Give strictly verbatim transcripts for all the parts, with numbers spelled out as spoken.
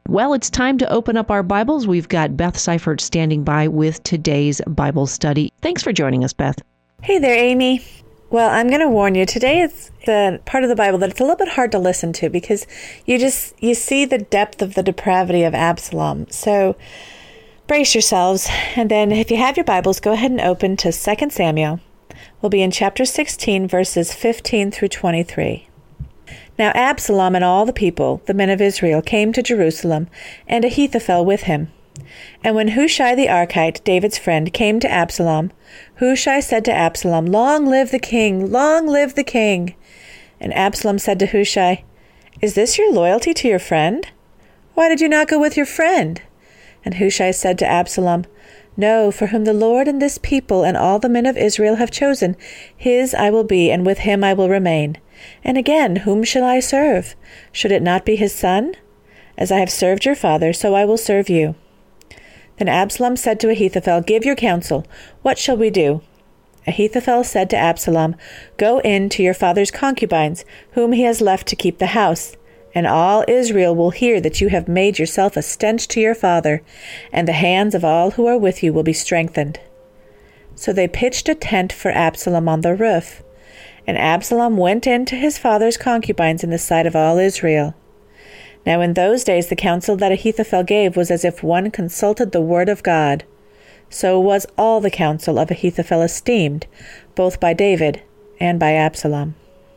Well, it's time to open up our Bibles. We've got Beth Seifert standing by with today's Bible study. Thanks for joining us, Beth. Hey there, Amy. Well, I'm going to warn you, today it's the part of the Bible that it's a little bit hard to listen to because you just, you see the depth of the depravity of Absalom. So brace yourselves. And then if you have your Bibles, go ahead and open to Second Samuel. We'll be in chapter sixteen, verses fifteen through twenty-three. Now Absalom and all the people, the men of Israel, came to Jerusalem, and Ahithophel with him. And when Hushai the Archite, David's friend, came to Absalom, Hushai said to Absalom, "Long live the king! Long live the king!" And Absalom said to Hushai, "Is this your loyalty to your friend? Why did you not go with your friend?" And Hushai said to Absalom, "No, for whom the Lord and this people and all the men of Israel have chosen, his I will be, and with him I will remain. And again, whom shall I serve? Should it not be his son? As I have served your father, so I will serve you." Then Absalom said to Ahithophel, "Give your counsel. What shall we do?" Ahithophel said to Absalom, "Go in to your father's concubines, whom he has left to keep the house, and all Israel will hear that you have made yourself a stench to your father, and the hands of all who are with you will be strengthened." So they pitched a tent for Absalom on the roof. And Absalom went in to his father's concubines in the sight of all Israel. Now in those days the counsel that Ahithophel gave was as if one consulted the word of God. So was all the counsel of Ahithophel esteemed, both by David and by Absalom.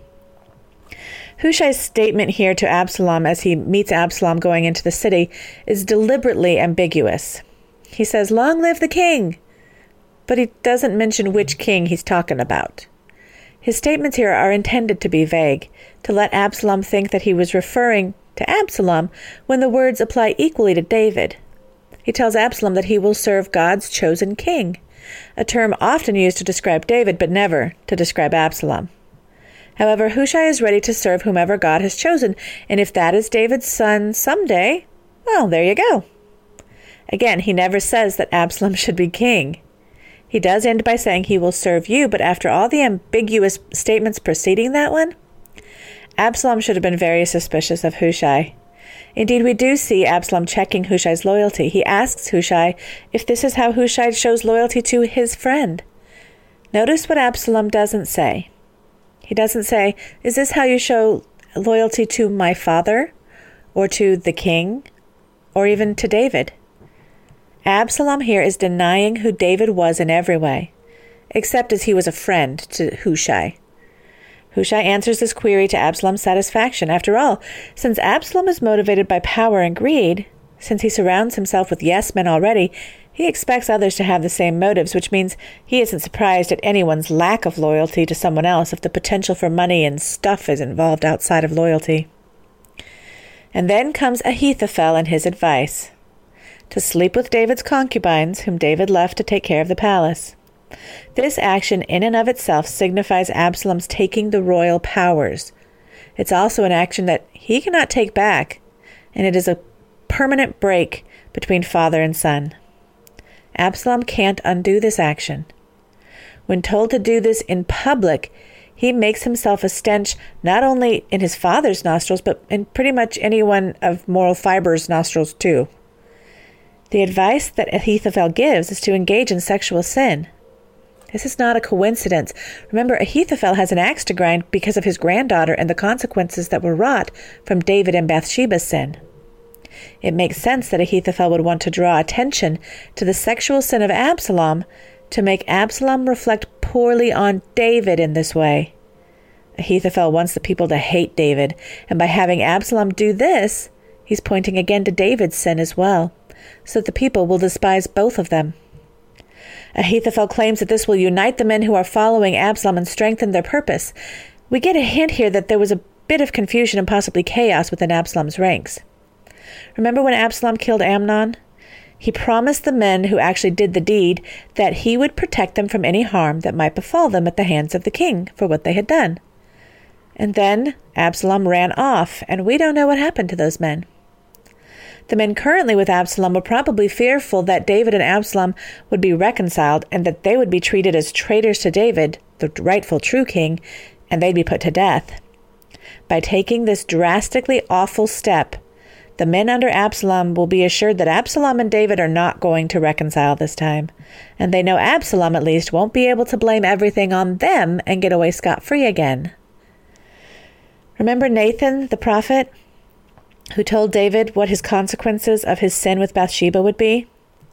Hushai's statement here to Absalom as he meets Absalom going into the city is deliberately ambiguous. He says, "Long live the king," but he doesn't mention which king he's talking about. His statements here are intended to be vague, to let Absalom think that he was referring to Absalom when the words apply equally to David. He tells Absalom that he will serve God's chosen king, a term often used to describe David but never to describe Absalom. However, Hushai is ready to serve whomever God has chosen, and if that is David's son someday, well, there you go. Again, he never says that Absalom should be king. He does end by saying he will serve you, but after all the ambiguous statements preceding that one, Absalom should have been very suspicious of Hushai. Indeed, we do see Absalom checking Hushai's loyalty. He asks Hushai if this is how Hushai shows loyalty to his friend. Notice what Absalom doesn't say. He doesn't say, "Is this how you show loyalty to my father, or to the king, or even to David?" Absalom here is denying who David was in every way, except as he was a friend to Hushai. Hushai answers this query to Absalom's satisfaction. After all, since Absalom is motivated by power and greed, since he surrounds himself with yes-men already, he expects others to have the same motives, which means he isn't surprised at anyone's lack of loyalty to someone else if the potential for money and stuff is involved outside of loyalty. And then comes Ahithophel and his advice: to sleep with David's concubines, whom David left to take care of the palace. This action in and of itself signifies Absalom's taking the royal powers. It's also an action that he cannot take back, and it is a permanent break between father and son. Absalom can't undo this action. When told to do this in public, he makes himself a stench not only in his father's nostrils, but in pretty much anyone of moral fiber's nostrils too. The advice that Ahithophel gives is to engage in sexual sin. This is not a coincidence. Remember, Ahithophel has an axe to grind because of his granddaughter and the consequences that were wrought from David and Bathsheba's sin. It makes sense that Ahithophel would want to draw attention to the sexual sin of Absalom to make Absalom reflect poorly on David in this way. Ahithophel wants the people to hate David, and by having Absalom do this, he's pointing again to David's sin as well, so that the people will despise both of them. Ahithophel claims that this will unite the men who are following Absalom and strengthen their purpose. We get a hint here that there was a bit of confusion and possibly chaos within Absalom's ranks. Remember when Absalom killed Amnon? He promised the men who actually did the deed that he would protect them from any harm that might befall them at the hands of the king for what they had done. And then Absalom ran off, and we don't know what happened to those men. The men currently with Absalom were probably fearful that David and Absalom would be reconciled and that they would be treated as traitors to David, the rightful true king, and they'd be put to death. By taking this drastically awful step, The men under Absalom will be assured that Absalom and David are not going to reconcile this time, and they know Absalom at least won't be able to blame everything on them and get away scot-free again. Remember Nathan, the prophet, who told David what his consequences of his sin with Bathsheba would be?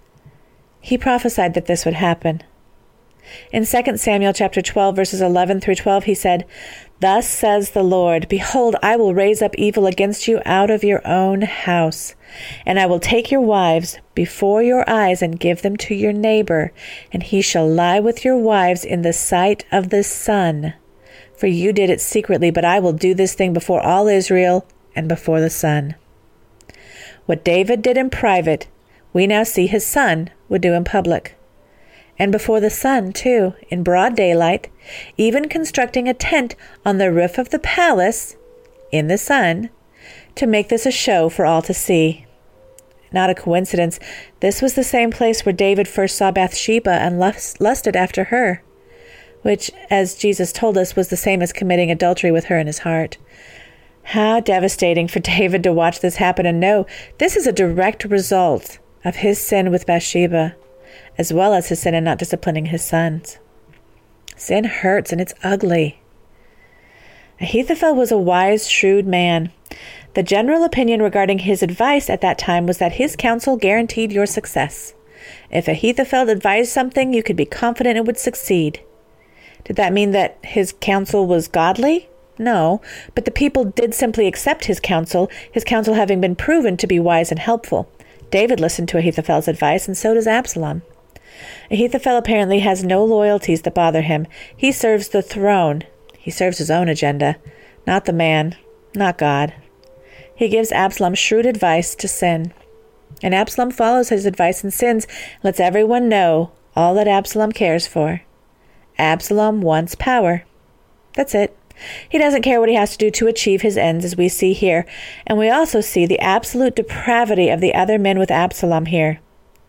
He prophesied that this would happen. In Second Samuel chapter twelve, verses eleven through twelve, he said, "Thus says the Lord, Behold, I will raise up evil against you out of your own house, and I will take your wives before your eyes and give them to your neighbor, and he shall lie with your wives in the sight of the sun. For you did it secretly, but I will do this thing before all Israel and before the sun." What David did in private, we now see his son would do in public. And before the sun, too, in broad daylight, even constructing a tent on the roof of the palace, in the sun, to make this a show for all to see. Not a coincidence, this was the same place where David first saw Bathsheba and lust- lusted after her, which, as Jesus told us, was the same as committing adultery with her in his heart. How devastating for David to watch this happen and know this is a direct result of his sin with Bathsheba, as well as his sin in not disciplining his sons. Sin hurts, and it's ugly. Ahithophel was a wise, shrewd man. The general opinion regarding his advice at that time was that his counsel guaranteed your success. If Ahithophel advised something, you could be confident it would succeed. Did that mean that his counsel was godly? No, but the people did simply accept his counsel, his counsel having been proven to be wise and helpful. David listened to Ahithophel's advice, and so does Absalom. Ahithophel apparently has no loyalties that bother him. He serves the throne. He serves his own agenda, not the man, not God. He gives Absalom shrewd advice to sin. And Absalom follows his advice and sins, lets everyone know all that Absalom cares for. Absalom wants power. That's it. He doesn't care what he has to do to achieve his ends, as we see here. And we also see the absolute depravity of the other men with Absalom here.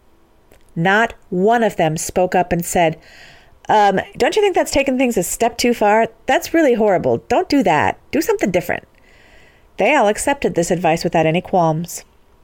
Not one of them spoke up and said, um, don't you think that's taking things a step too far? That's really horrible. Don't do that. Do something different. They all accepted this advice without any qualms.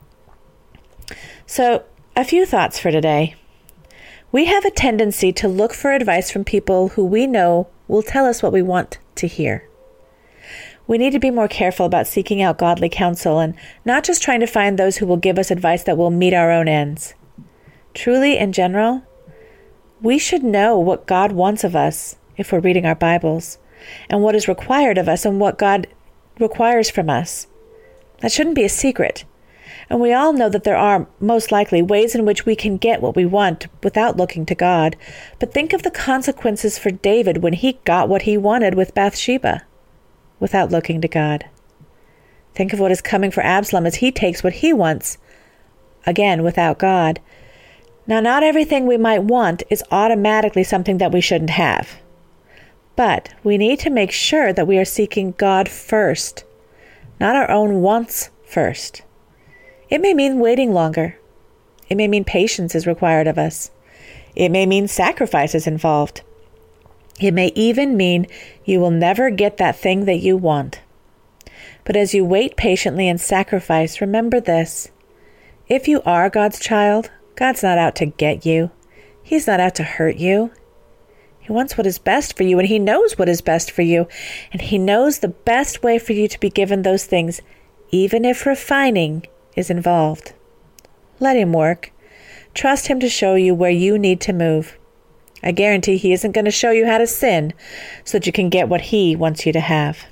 So, a few thoughts for today. We have a tendency to look for advice from people who we know will tell us what we want to hear. We need to be more careful about seeking out godly counsel and not just trying to find those who will give us advice that will meet our own ends. Truly, in general, we should know what God wants of us if we're reading our Bibles, and what is required of us and what God requires from us. That shouldn't be a secret. And we all know that there are, most likely, ways in which we can get what we want without looking to God. But think of the consequences for David when he got what he wanted with Bathsheba without looking to God. Think of what is coming for Absalom as he takes what he wants, again, without God. Now, not everything we might want is automatically something that we shouldn't have. But we need to make sure that we are seeking God first, not our own wants first. It may mean waiting longer. It may mean patience is required of us. It may mean sacrifice is involved. It may even mean you will never get that thing that you want. But as you wait patiently and sacrifice, remember this. If you are God's child, God's not out to get you. He's not out to hurt you. He wants what is best for you, and He knows what is best for you. And He knows the best way for you to be given those things, even if refining is involved. Let Him work. Trust Him to show you where you need to move. I guarantee He isn't going to show you how to sin so that you can get what He wants you to have.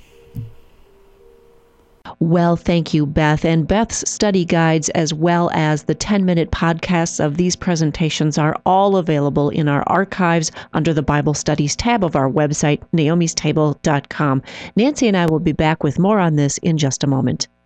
Well, thank you, Beth. And Beth's study guides, as well as the ten-minute podcasts of these presentations, are all available in our archives under the Bible Studies tab of our website, naomis table dot com. Nancy and I will be back with more on this in just a moment.